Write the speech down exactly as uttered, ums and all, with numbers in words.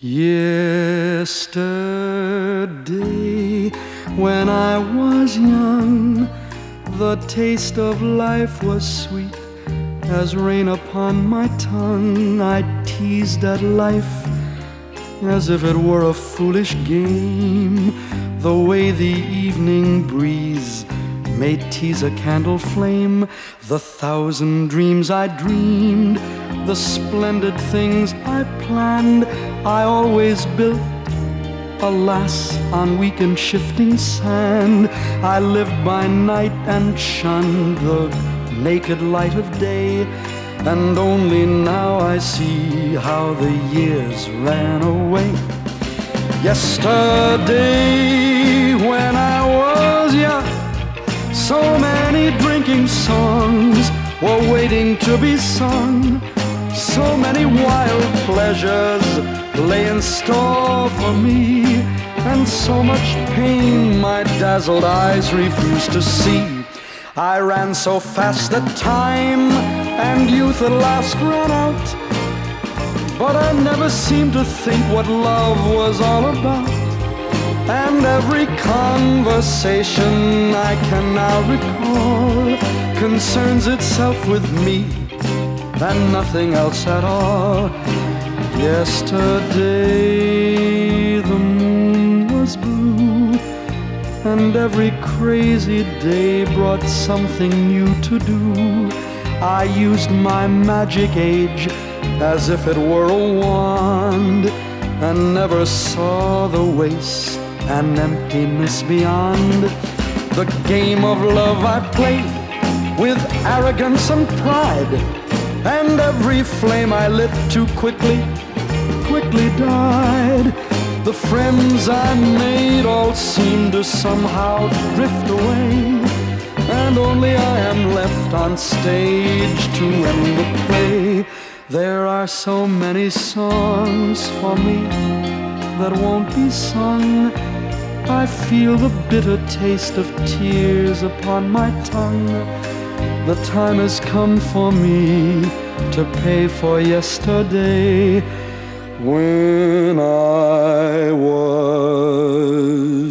Yesterday, when I was young, the taste of life was sweet as rain upon my tongue. I teased at life as if it were a foolish game, the way the evening breeze may tease a candle flame. The thousand dreams I dreamed, the splendid things I planned, I always built, alas, on weak and shifting sand. I lived by night and shunned the naked light of day, and only now I see how the years ran away. Yesterday, when I was young, so many drinking songs were waiting to be sung. So many wild pleasures lay in store for me, and so much pain my dazzled eyes refused to see. I ran so fast that time and youth at last ran out, but I never seemed to think what love was all about. And every conversation I can now recall concerns itself with me and nothing else at all. Yesterday the moon was blue, and every crazy day brought something new to do. I used my magic age as if it were a wand, and never saw the waste and emptiness beyond. The game of love I played with arrogance and pride, and every flame I lit too quickly, quickly died. The friends I made all seemed to somehow drift away, and only I am left on stage to end the play. There are so many songs for me that won't be sung. I feel the bitter taste of tears upon my tongue. The time has come for me to pay for yesterday, when I was